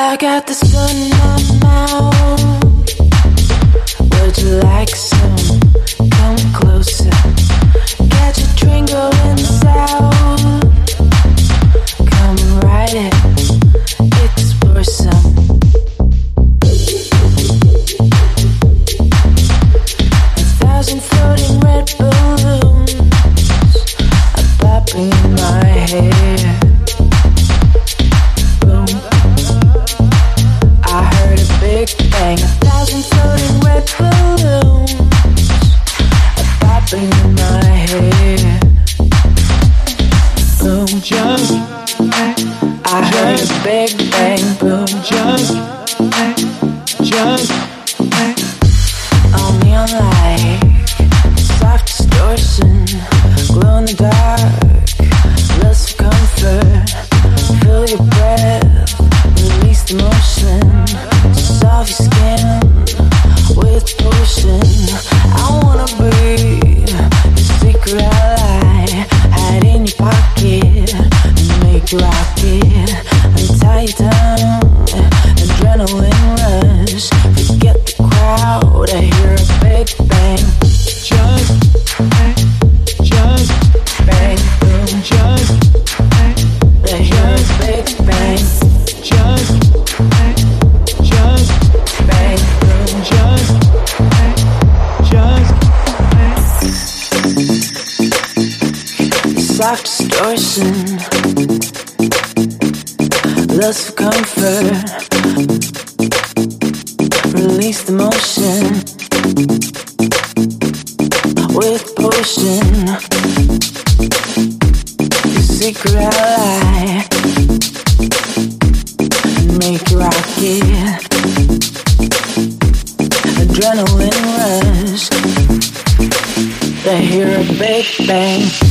I got the sun in my mouth. Would you like some? Come closer. Get your drink going south. Come and ride it. Explore some. A thousand floating red balloons are popping in my hair. Big bang, a thousand floating red balloons are popping in my head. Boom, just I heard a big bang, boom, just on neon light, soft distortion, glow in the dark, lust of comfort, feel your breath, release the motion. Off your skin with potion. I wanna be the secret ally, hide in your pocket and make you rock it. Untie your tongue, adrenaline rush. Forget the crowd, I hear a big bang. Just bang, boom, just I hear a big bang. Just bang, boom, just soft distortion, lust for comfort, release the motion with potion, the secret ally, make you rock it. Adrenaline rush, they hear a big bang.